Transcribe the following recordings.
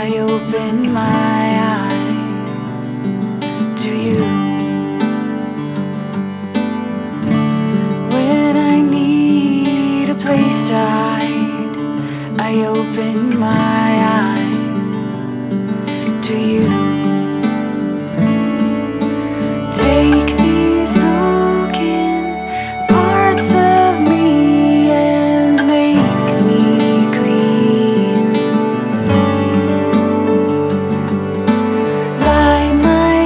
I open my eyes to you. When I need a place to hide, I open my eyes to you. Take these broken parts of me and make me clean. Light my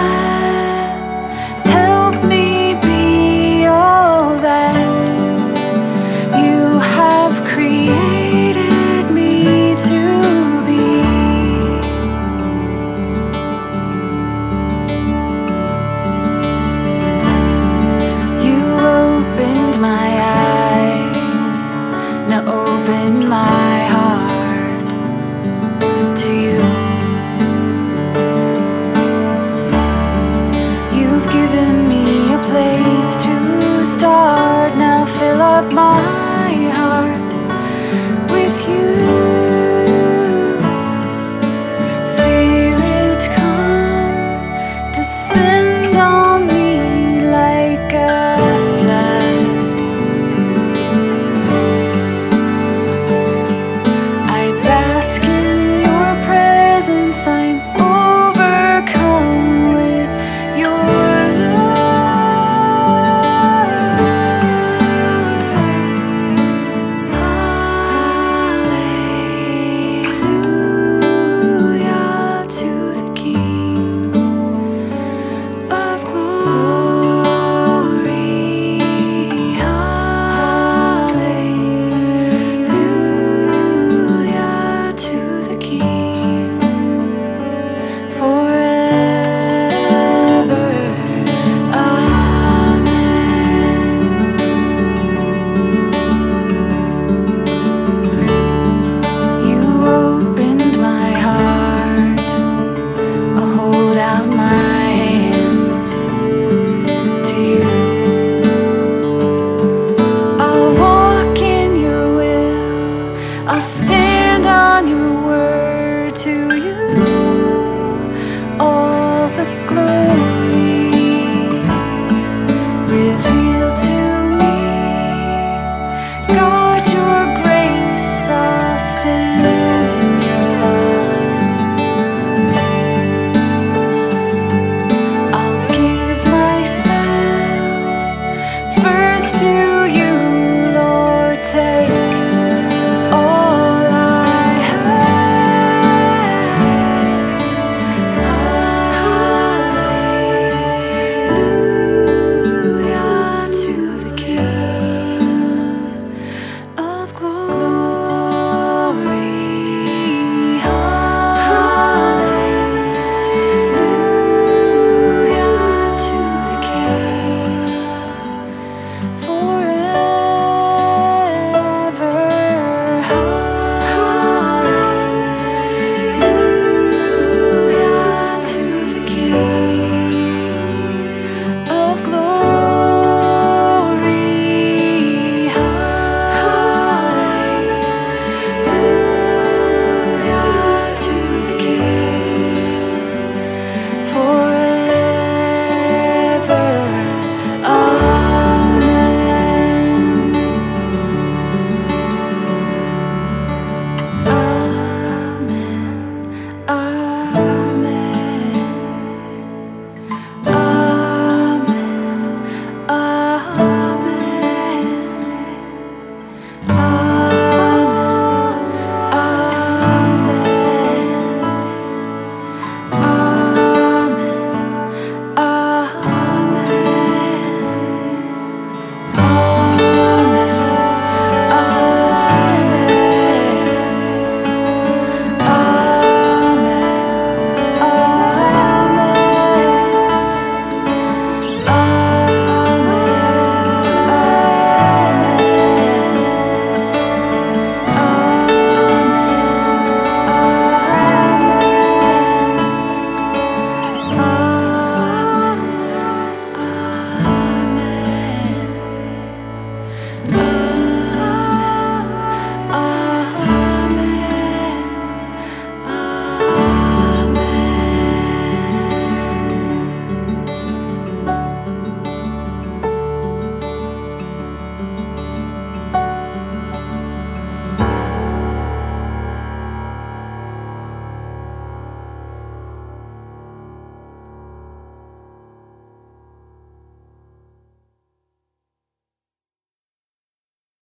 path, help me be all that you have created me to be. My eyes, now open my heart to you. You've given me a place to start, now fill up my heart with you. Spirit, come, descend on me like a I'm overcome with your love. Hallelujah to the King of glory. Hallelujah to the King. Forever, amen. You opened my heart, I'll hold out my hands to you. I'll walk in your will, I'll stand on your word to